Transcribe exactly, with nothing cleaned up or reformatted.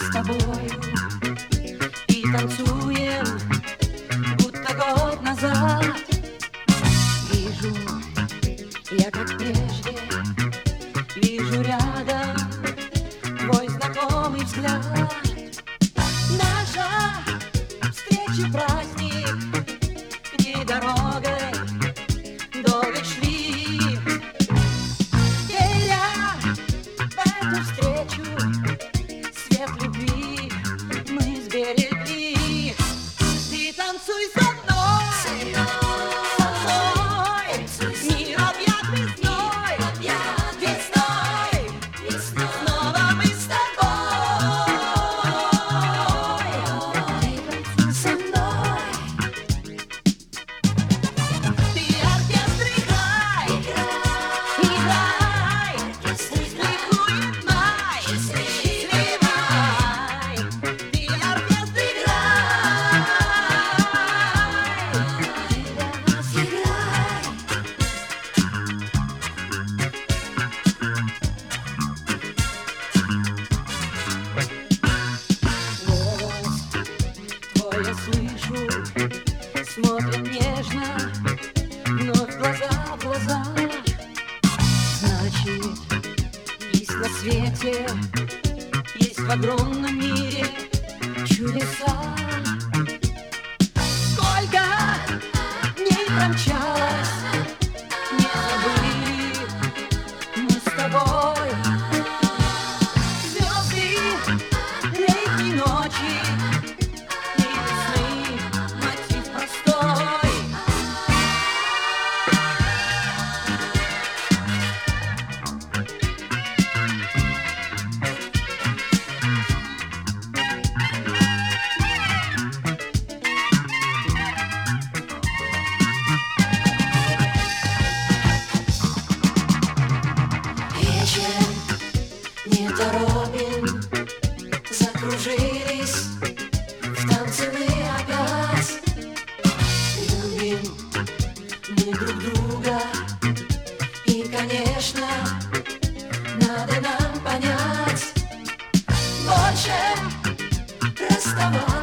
с тобою и танцуем, будто год назад. Вижу, я как прежде, вижу рядом твой знакомый взгляд. Наша встреча праздник, где дорогой долго шли. Веря в эту встречу, свет любви мы сберегли. Ты танцуй со мной, со мной, мир объят весной, весной, снова мы с тобой. Ты танцуй со мной. Ты оркестр, играй, играй, пусть ликует май, сливай. Ты оркестр, играй, для нас играй. Голос твой я слышу, смотрит нежно, вновь глаза в глаза. Значит, есть на свете, есть в огромном мире чудеса. Сколько дней промчалось, не забыли мы с тобой. Звезды летней ночи и весны мотив простой. Вечер не торопен, закружились в танце мы опять. Любим мы друг друга, и, конечно, надо нам понять, больше расставаться